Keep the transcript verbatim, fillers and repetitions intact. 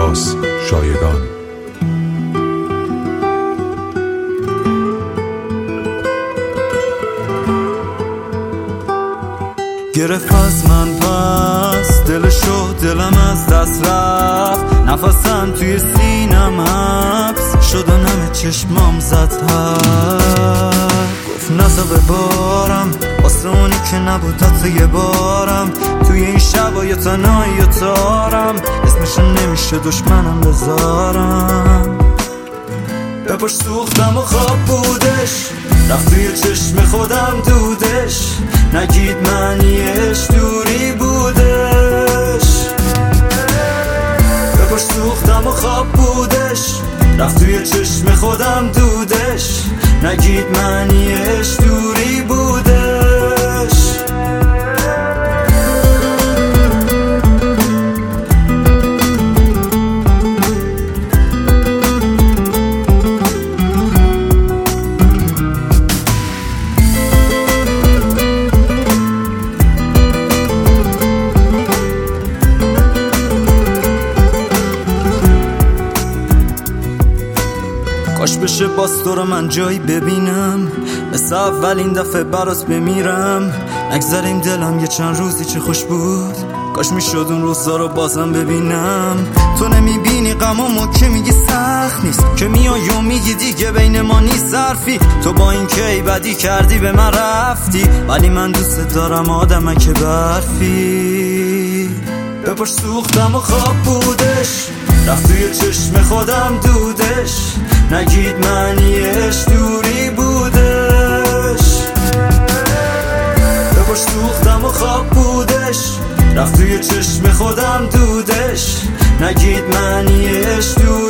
عباس شایگان. گرفت از من پس دلشو، دلم از دست رفت، نفسم توی سینم حبس شد و نم چشمام زد هست. گفت نزا ببارم واسه اونی که نبود حتی یه بارم، توی این شبای تنهایی و تارم، اسمشو نمیشه دشمنم بذارم. بپاش سوختم و خواب بودش، رفت توی چشم خودم دودش، نگید معنیش دوری بودش. بپاش سوختم و خواب بودش، رفت توی چشم خودم دودش، نگید معنیش دوری بودش. کاش بشه باز تو رو من جایی ببینم، مثل اولین دفعه برات بمیرم. نگذاریم دلم یه چند روزی چه خوش بود، کاش میشد اون روزا رو بازم ببینم. تو نمیبینی غمامو که میگی سخت نیست، که میای و میگی دیگه بین ما نیست حرفی. تو با این که ای بدی کردی به من رفتی، ولی من دوست دارم آدمه که برفی. بپاش سوختم و خواب بودش، رفت توی چشم خودم دودش، نگید معنیش دوری بودش. بپاش سوختم و خواب بودش، رفت توی چشم خودم دودش، نگید معنیش دوری